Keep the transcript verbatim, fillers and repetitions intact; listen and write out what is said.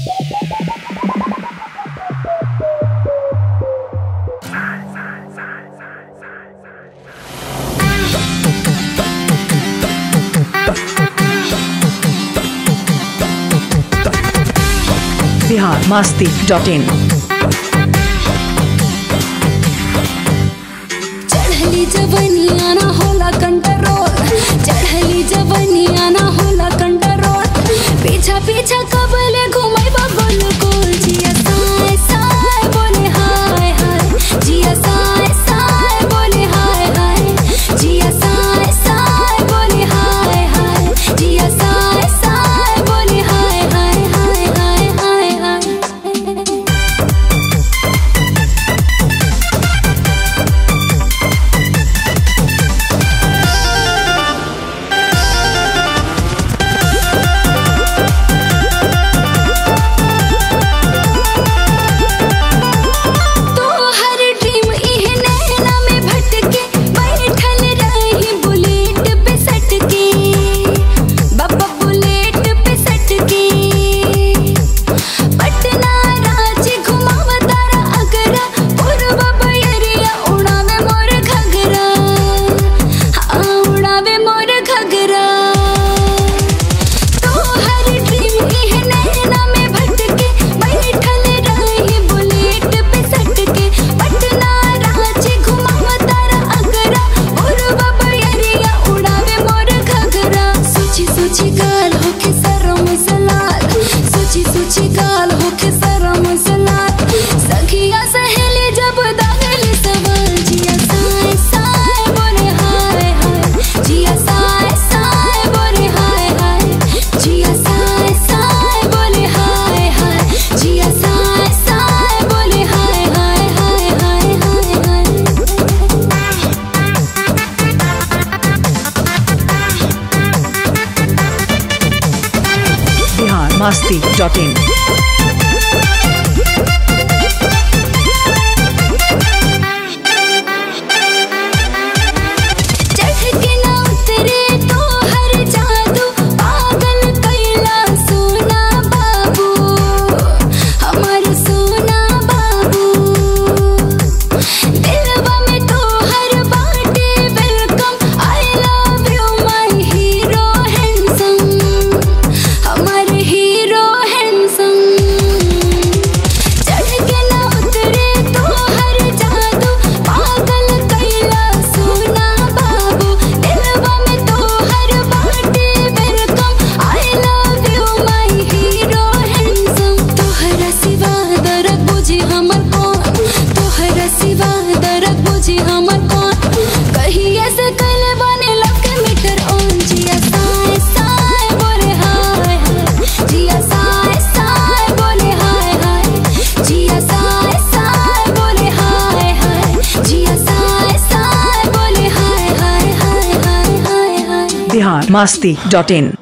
Bihar Masti dot इन। चढ़ली जवनिया ना होला कंट्रोल, चढ़ली जवनिया ना होला कंट्रोल, पीछा पीछा कबले घुमाई बगल गोल, जिया साए साए बोले हाय हाय, जिया साए साए बोले हाय हाय, जिया साए साए बोले हाय हाय, जिया साए साए बोले हाय हाय हाय हाय हाय हाय। Masti dot in. Bihar Masti dot in.